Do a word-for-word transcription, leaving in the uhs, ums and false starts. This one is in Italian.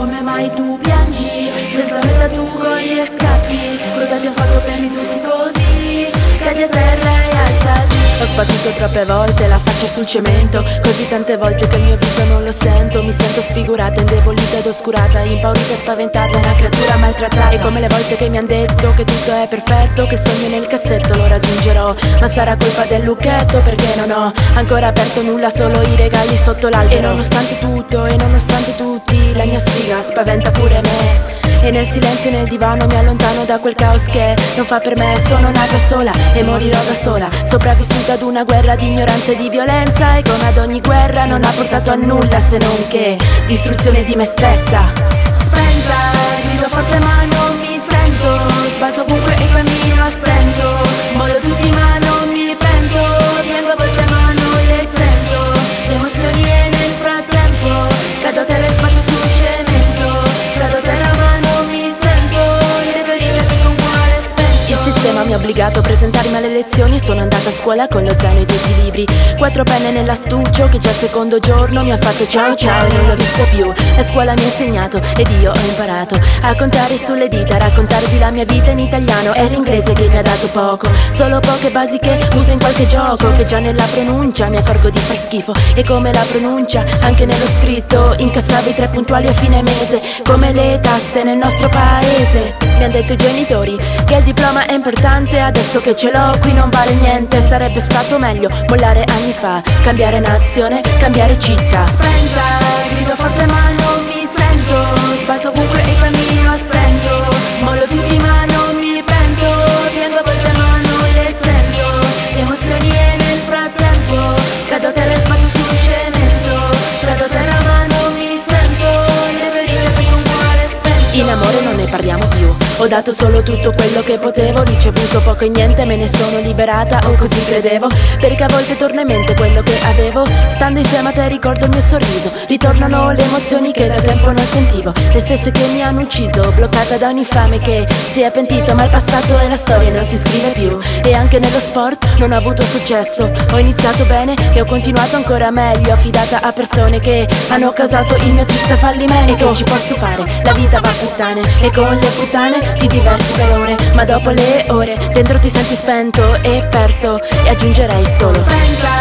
come mai tu piangi? Senza meta tu cogli e scappi. Cosa ti ho fatto per minuti così? Cadi a terra e alzati. Ho sbattuto troppe volte la faccia sul cemento, così tante volte che il mio viso non lo sento. Mi sento sfigurata, indebolita ed oscurata, impaurita e spaventata, una creatura maltrattata. E come le volte che mi han detto che tutto è perfetto, che sogno nel cassetto lo raggiungerò. Ma sarà colpa del lucchetto, perché non ho ancora aperto nulla, solo i regali sotto l'albero. E nonostante tutto, e nonostante tutti, la mia sfiga spaventa pure me. E nel silenzio nel divano mi allontano da quel caos che non fa per me. Sono nata sola e morirò da sola, sopravvissuta ad una guerra di ignoranza e di violenza. E come ad ogni guerra non ha portato a nulla, se non che distruzione di me stessa. Spenta, grido forte ma non mi sento. Sbatto ovunque e cammino a stento. Mollo tutti ma non mi pento. Piango a volte ma non le sento. Le emozioni e nel frattempo cado a terra e sbatto sul cemento. Cado a terra ma non mi sento. Le ferite che con cuore spento. Il sistema mi ha obbligato a presentarmi alle lezioni. Sono andata a scuola con lo zaino e tutti i libri, quattro penne nell'astuccio che già il secondo giorno mi ha fatto ciao ciao e non l'ho visto più. La scuola mi ha insegnato ed io ho imparato a contare sulle dita, a raccontarvi la mia vita in italiano. È l'inglese che mi ha dato poco, solo poche basi che uso in qualche gioco, che già nella pronuncia mi accorgo di far schifo. E come la pronuncia anche nello scritto, incassavo i tre puntuali a fine mese, come le tasse nel nostro paese. Mi han detto i genitori che il diploma è importante, adesso che ce l'ho qui non vale niente. Sarebbe stato meglio mollare anni fa, cambiare nazione, cambiare città. Spenta, grido forte ma non mi sento. Sbatto ovunque e cammino a stento. Mollo tutti ma non mi pento. Piango a volte ma non le sento. Le emozioni e nel frattempo cado a terra e sbatto sul cemento. Cado a terra ma non mi sento. Le ferite qui con cuore spento. In amore non ne parliamo più, ho dato solo tutto quello che potevo, ricevuto poco e niente, me ne sono liberata, o così credevo, perché a volte torna in mente quello che avevo. Stando insieme a te ricordo il mio sorriso, ritornano le emozioni che da tempo non sentivo, le stesse che mi hanno ucciso, bloccata da un infame che si è pentito. Ma il passato e la storia non si scrive più, e anche nello sport non ho avuto successo. Ho iniziato bene e ho continuato ancora meglio, affidata a persone che hanno causato il mio triste fallimento. E che ci posso fare? La vita va a puttane, e con le puttane ti diverti per ore, ma dopo le ore dentro ti senti spento e perso, e aggiungerei solo Spenta,